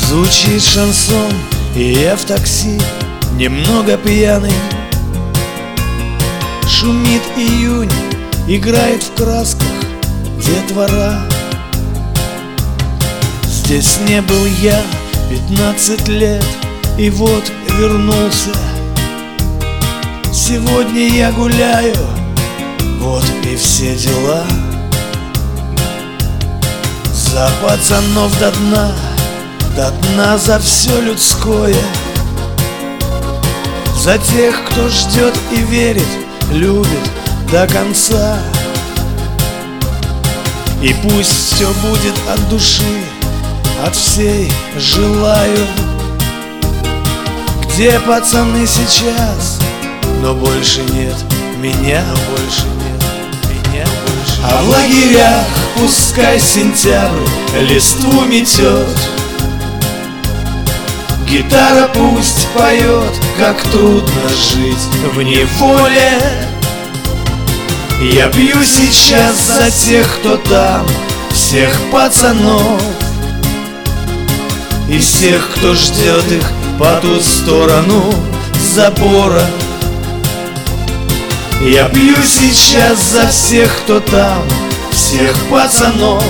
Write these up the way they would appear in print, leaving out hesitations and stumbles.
Звучит шансон, и я в такси, немного пьяный. Шумит июнь, играет в красках детвора. Здесь не был я 15 лет, и вот вернулся. Сегодня я гуляю, вот и все дела. За пацанов до дна за все людское. За тех, кто ждет и верит, любит до конца. И пусть все будет от души, от всей желаю. Где пацаны сейчас? Но больше нет меня, А в лагерях пускай сентябрь листву метет. Гитара пусть поет, как трудно жить в неволе. Я пью сейчас за тех, кто там, всех пацанов и всех, кто ждет их по ту сторону забора. Я пью сейчас за всех, кто там, всех пацанов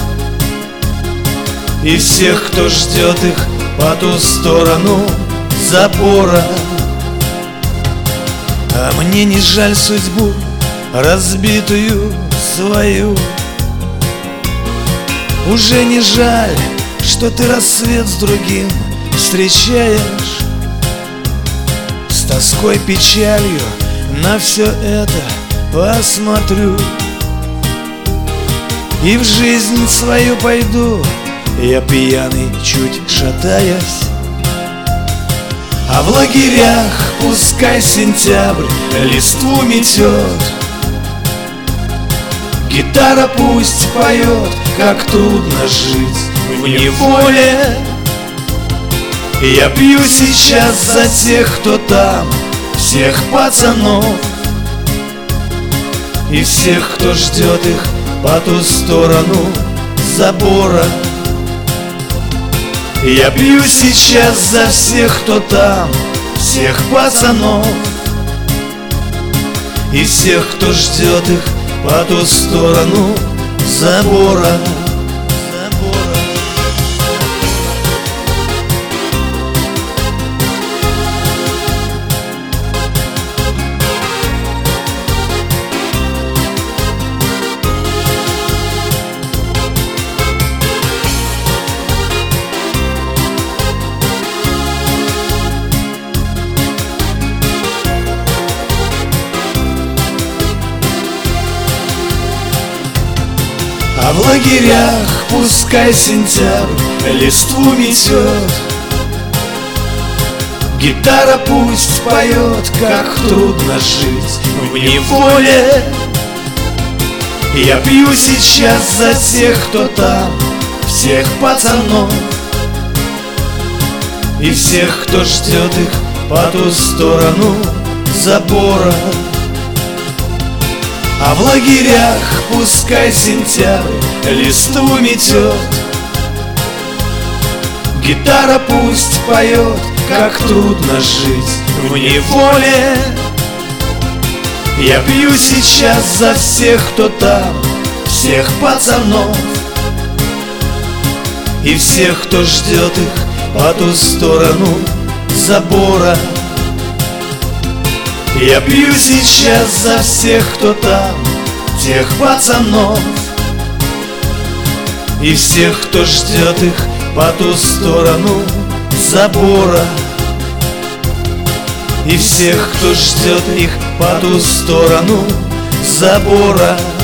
и всех, кто ждет их по ту сторону забора. А мне не жаль судьбу, разбитую свою. Уже не жаль, что ты рассвет с другим встречаешь. С тоской, печалью на все это посмотрю и в жизнь свою пойду, я пьяный, чуть шатаясь. А в лагерях пускай сентябрь листву метет. Гитара пусть поет, как трудно жить в неволе. Я пью сейчас за тех, кто там, всех пацанов и всех, кто ждет их по ту сторону забора. Я пью сейчас за всех, кто там, всех пацанов и всех, кто ждет их по ту сторону забора. А в лагерях пускай сентябрь листву метет. Гитара пусть поет, как трудно жить в неволе. Я пью сейчас за тех, кто там, всех пацанов и всех, кто ждет их по ту сторону забора. А в лагерях пускай сентябрь листву метет. Гитара пусть поет, как трудно жить в неволе. Я пью сейчас за всех, кто там, всех пацанов и всех, кто ждет их по ту сторону забора. Я пью сейчас за всех, кто там, тех пацанов и всех, кто ждет их по ту сторону забора. И всех, кто ждет их по ту сторону забора.